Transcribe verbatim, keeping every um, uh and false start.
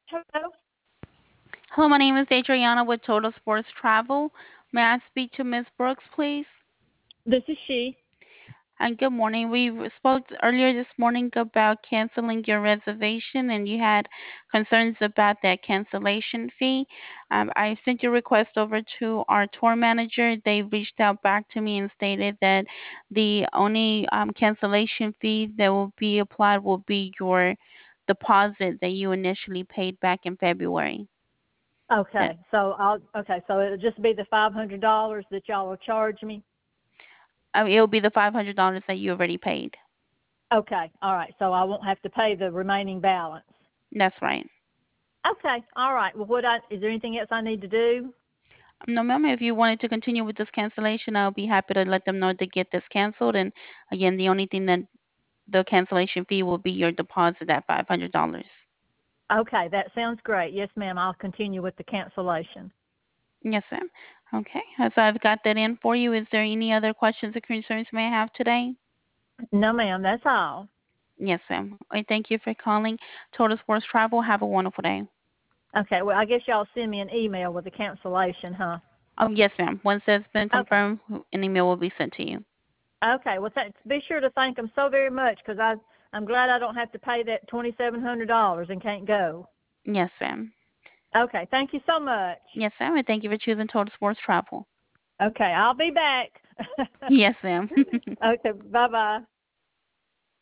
Hello, Hello, my name is Adriana with Total Sports Travel. May I speak to Miss Brooks, please? this is she. And good morning. We spoke earlier this morning about canceling your reservation, and you had concerns about that cancellation fee. Um, I sent your request over to our tour manager. They reached out back to me and stated that the only um, cancellation fee that will be applied will be your deposit that you initially paid back in February. That Okay, so I'll okay, so it'll just be the five hundred dollars that y'all will charge me. I mean, it'll be the five hundred dollars that you already paid. Okay, all right, so I won't have to pay the remaining balance. That's right. Okay, all right. Well, what I is there anything else I need to do? No, ma'am, if you wanted to continue with this cancellation, I'll be happy to let them know to get this canceled. And again, the only thing that the cancellation fee will be your deposit at five hundred dollars. Okay, that sounds great. Yes, ma'am. I'll continue with the cancellation. Yes, ma'am. Okay, so I've got that in for you. Is there any other questions or concerns you may have today? No, ma'am. That's all. Yes, ma'am. I thank you for calling Total Sports Travel. Have a wonderful day. Okay. Well, I guess y'all send me an email with the cancellation, huh? Oh, yes, ma'am. Once that's been Okay. confirmed, an email will be sent to you. Okay. Well, th- be sure to thank them so very much because I I'm glad I don't have to pay that twenty seven hundred dollars and can't go. Yes, ma'am. Okay. Thank you so much. Yes, ma'am. And thank you for choosing Total Sports Travel. Okay, I'll be back. Yes, ma'am. Okay, bye bye.